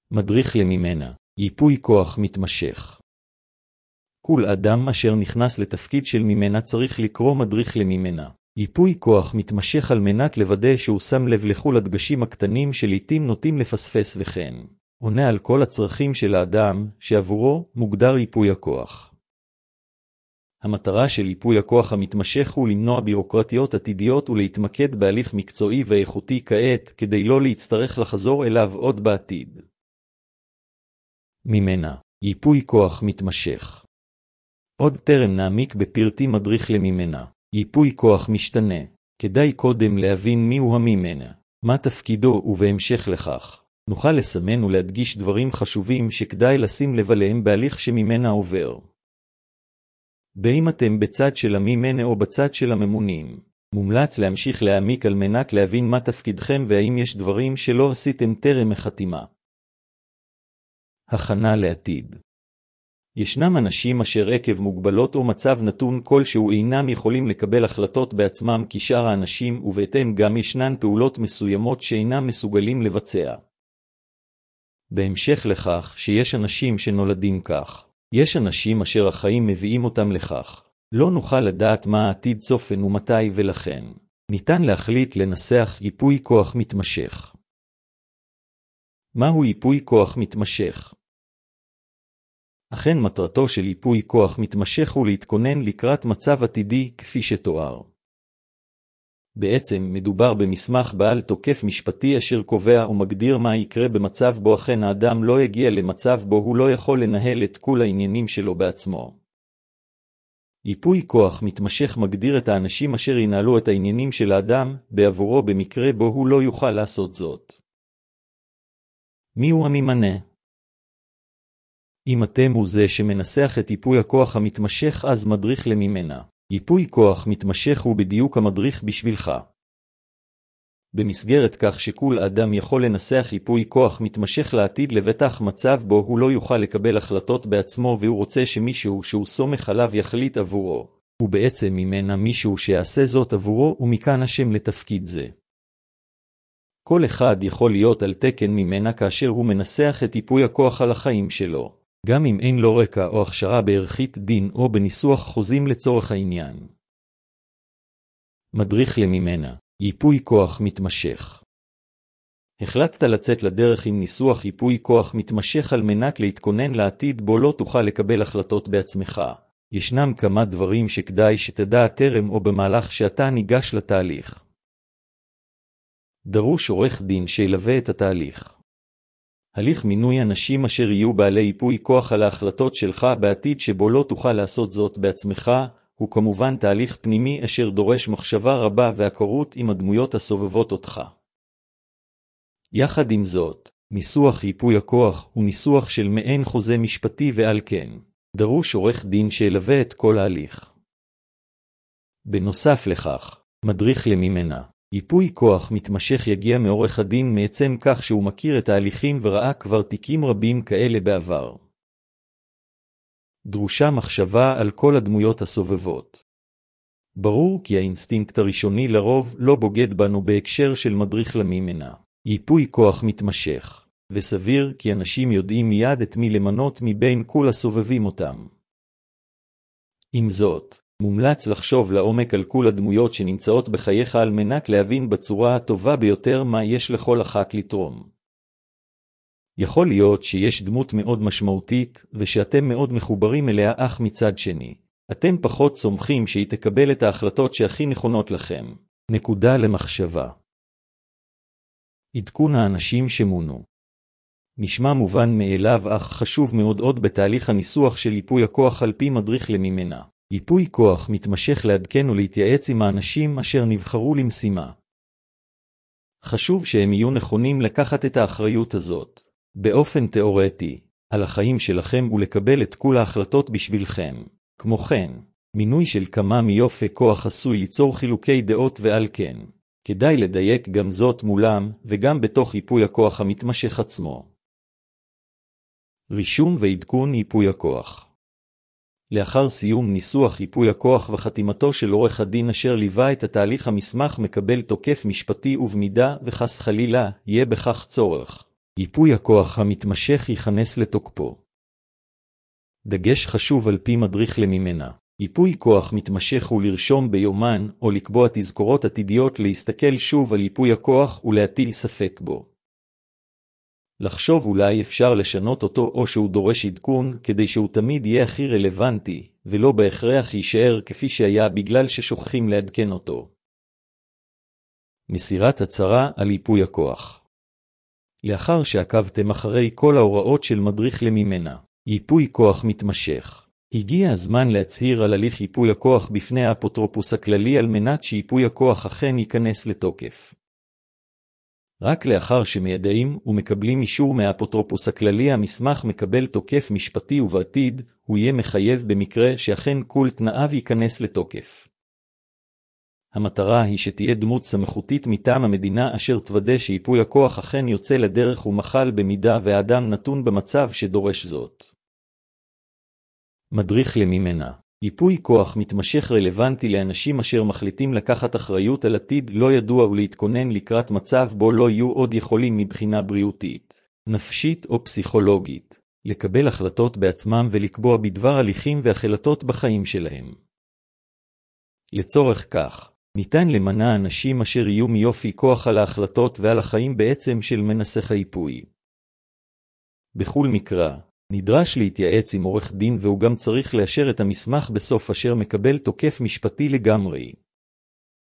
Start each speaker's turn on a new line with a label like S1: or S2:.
S1: מדריך לממנה, ייפוי כוח מתמשך. כל אדם אשר נכנס לתפקיד של ממנה צריך לקרוא מדריך לממנה. ייפוי כוח מתמשך על מנת לוודא שהוא שם לב לכל הדגשים הקטנים שלעיתים נוטים לפספס וכן עונה על כל הצרכים של האדם שעבורו מוגדר ייפוי הכוח. המטרה של ייפוי הכוח המתמשך הוא למנוע בירוקרטיות עתידיות ולהתמקד בהליך מקצועי ואיכותי כעת כדי לא להצטרך לחזור אליו עוד בעתיד. ממנה, ייפוי כוח מתמשך. עוד טרם נעמיק בפרטי מדריך לממנה. ייפוי כוח משתנה. כדאי קודם להבין מיהו הממנה, מה תפקידו ובהמשך לכך נוכל לסמן ולהדגיש דברים חשובים שכדאי לשים לב אליהם בהליך שממנה עובר. באם אתם בצד של הממנה או בצד של הממונים, מומלץ להמשיך להעמיק על מנת להבין מה תפקידכם והאם יש דברים שלא עשיתם טרם החתימה. הכנה לעתיד. ישנם אנשים אשר עקב מוגבלות או מצב נתון כלשהו אינם יכולים לקבל החלטות בעצמם כשאר האנשים ובהתאם גם ישנן פעולות מסוימות שאינם מסוגלים לבצע. בהמשך לכך שיש אנשים שנולדים כך, יש אנשים אשר החיים מביאים אותם לכך. לא נוכל לדעת מה העתיד צופן ומתי ולכן ניתן להחליט לנסח ייפוי כוח מתמשך. מהו ייפוי כוח מתמשך? אכן מטרתו של ייפוי כוח מתמשך הוא להתכונן לקראת מצב עתידי כפי שתואר. בעצם מדובר במסמך בעל תוקף משפטי אשר קובע ומגדיר מה יקרה במצב בו אכן האדם לא יגיע למצב בו הוא לא יכול לנהל את כל העניינים שלו בעצמו. ייפוי כוח מתמשך מגדיר את האנשים אשר ינהלו את העניינים של האדם בעבורו במקרה בו הוא לא יוכל לעשות זאת. מיהו הממנה? אם אתם הוא זה שמנסח את ייפוי הכוח המתמשך אז מדריך לממנה. ייפוי כוח מתמשך הוא בדיוק המדריך בשבילך. במסגרת כך שכל אדם יכול לנסח ייפוי כוח מתמשך לעתיד לבטח מצב בו הוא לא יוכל לקבל החלטות בעצמו והוא רוצה שמישהו שהוא סומך עליו יחליט עבורו. ובעצם ממנה מישהו שיעשה זאת עבורו ומכאן השם לתפקיד זה. כל אחד יכול להיות על תקן ממנה כאשר הוא מנסח את ייפוי הכוח על החיים שלו. גם אם אין לו רקע או הכשרה בערכית דין או בניסוח חוזים לצורך העניין. מדריך לממנה, ייפוי כוח מתמשך. החלטת לצאת לדרך עם ניסוח ייפוי כוח מתמשך על מנת להתכונן לעתיד בו לא תוכל לקבל החלטות בעצמך. ישנם כמה דברים שכדאי שתדע טרם או במהלך שאתה ניגש לתהליך. דרוש עורך דין שילווה את התהליך. הליך מינוי אנשים אשר יהיו בעלי ייפוי כוח על ההחלטות שלך בעתיד שבו לא תוכל לעשות זאת בעצמך, הוא כמובן תהליך פנימי אשר דורש מחשבה רבה והכרות עם הדמויות הסובבות אותך. יחד עם זאת, ניסוח ייפוי הכוח הוא ניסוח של מעין חוזה משפטי ועל כן, דרוש עורך דין שילווה את כל ההליך. בנוסף לכך, מדריך לממנה. ייפוי כוח מתמשך יגיע מעורך הדין מעצם כך שהוא מכיר את ההליכים וראה כבר תיקים רבים כאלה בעבר. דרושה מחשבה על כל הדמויות הסובבות. ברור כי האינסטינקט הראשוני לרוב לא בוגד בנו בהקשר של מדריך לממנה. ייפוי כוח מתמשך, וסביר כי אנשים יודעים מיד את מי למנות מבין כל הסובבים אותם. עם זאת, מומלץ לחשוב לעומק על כל הדמויות שנמצאות בחייך על מנת להבין בצורה הטובה ביותר מה יש לכל אחת לתרום. יכול להיות שיש דמות מאוד משמעותית ושאתם מאוד מחוברים אליה אך מצד שני. אתם פחות סומכים שהיא תקבל את ההחלטות שהכי נכונות לכם. נקודה למחשבה. עדכון האנשים שמונו. נשמע מובן מאליו אך חשוב מאוד עוד בתהליך הניסוח של ייפוי הכוח על פי מדריך לממנה. ייפוי כוח מתמשך לעדכן ולהתייעץ עם האנשים אשר נבחרו למשימה. חשוב שהם יהיו נכונים לקחת את האחריות הזאת, באופן תיאורטי, על החיים שלכם ולקבל את כל ההחלטות בשבילכם. כמו כן, מינוי של כמה מיופי כוח עשוי ליצור חילוקי דעות ועל כן, כדאי לדייק גם זאת מולם וגם בתוך ייפוי הכוח המתמשך עצמו. רישום ועדכון ייפוי הכוח. לאחר סיום ניסוח ייפוי הכוח וחתימתו של עורך הדין אשר ליווה את התהליך המסמך מקבל תוקף משפטי ובמידה וחס חלילה יהיה בכך צורך. ייפוי הכוח המתמשך ייכנס לתוקפו. דגש חשוב על פי מדריך לממנה. ייפוי כוח מתמשך הוא לרשום ביומן או לקבוע תזכורות עתידיות להסתכל שוב על ייפוי הכוח ולהטיל ספק בו. לחשוב אולי אפשר לשנות אותו או שהוא דורש עדכון כדי שהוא תמיד יהיה הכי רלוונטי, ולא בהכרח יישאר כפי שהיה בגלל ששוכחים לעדכן אותו. מסירת הצהרה על ייפוי הכוח. לאחר שעקבתם אחרי כל ההוראות של מדריך לממנה, ייפוי כוח מתמשך. הגיע הזמן להצהיר על הליך ייפוי הכוח בפני האפוטרופוס הכללי על מנת שייפוי הכוח אכן ייכנס לתוקף. רק לאחר שמיידעים ומקבלים אישור מהאפוטרופוס הכללי המסמך מקבל תוקף משפטי ובעתיד הוא יהיה מחייב במקרה שאכן כל תנאיו ייכנס לתוקף. המטרה היא שתהיה דמות סמכותית מטעם המדינה אשר תוודא שייפוי הכוח אכן יוצא לדרך ומחל במידה והאדם נתון במצב שדורש זאת. מדריך לממנה. ייפוי כוח מתמשך רלוונטי לאנשים אשר מחליטים לקחת אחריות על עתיד לא ידוע ולהתכונן לקראת מצב בו לא יהיו עוד יכולים מבחינה בריאותית, נפשית או פסיכולוגית, לקבל החלטות בעצמם ולקבוע בדבר הליכים והחלטות בחיים שלהם. לצורך כך, ניתן למנע אנשים אשר יהיו מיופי כוח על ההחלטות ועל החיים בעצם של מנסח הייפוי. בכל מקרה, נדרש להתייעץ עם עורך דין והוא גם צריך לאשר את המסמך בסוף אשר מקבל תוקף משפטי לגמרי.